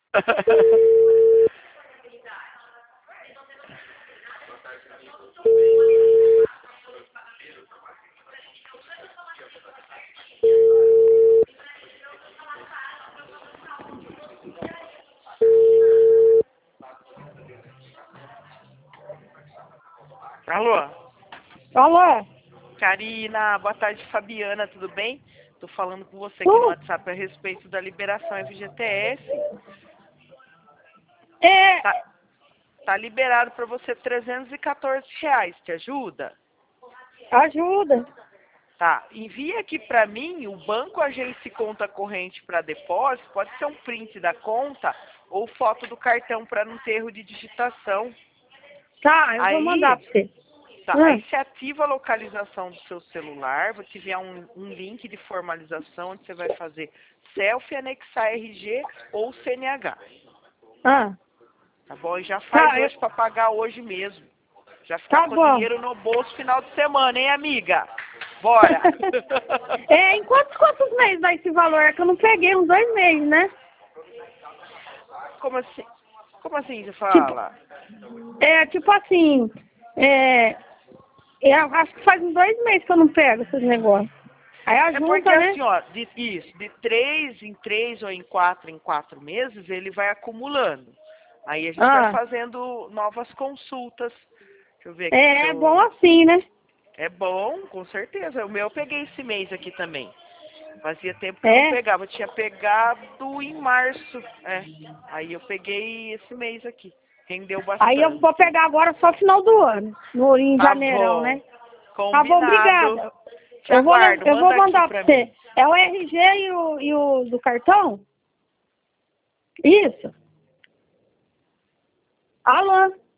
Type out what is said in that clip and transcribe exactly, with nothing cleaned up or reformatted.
Alô? Alô? Karina, boa tarde, Fabiana, tudo bem? Tô falando com você aqui no Uh, WhatsApp a respeito da liberação F G T S. é, Tá, tá liberado para você trezentos e quatorze reais, te ajuda? ajuda. Tá, envia aqui para mim o banco, agência e conta corrente para depósito, pode ser um print da conta ou foto do cartão para não ter erro de digitação. Tá, eu vou mandar Aí, pra você. tá, Hum, aí você ativa a localização do seu celular, vou te enviar um, um link de formalização onde você vai fazer selfie, anexar R G ou C N H, ah, tá bom? E já faz tá, eu, hoje para pagar hoje mesmo. Já ficar tá com o bom. dinheiro no bolso final de semana, hein, amiga? Bora! É, em quantos, quantos meses dá esse valor? É que eu não peguei uns dois meses, né? Como assim? Como assim você Tipo, fala? é, tipo assim, é, eu acho que faz uns dois meses que eu não pego esses negócios. Aí É porque ajuda, né? assim, ó, de, isso, de três em três ou em quatro em quatro meses, ele vai acumulando. Aí a gente vai Ah, fazendo novas consultas. Deixa eu ver aqui é, é bom seu. assim, né? É bom, com certeza. O meu eu peguei esse mês aqui também. Fazia tempo que eu não É. pegava. Eu tinha pegado em março. É. Aí eu peguei esse mês aqui. Rendeu Aí eu bastante. vou pegar agora só final do ano, no, em Tá janeirão, bom. né? Tá bom, Combinado. obrigada. Te Eu vou, le- aguardo. eu vou Manda aqui mandar pra pra você. mim. É o R G e o, e o do cartão? Isso. Alô?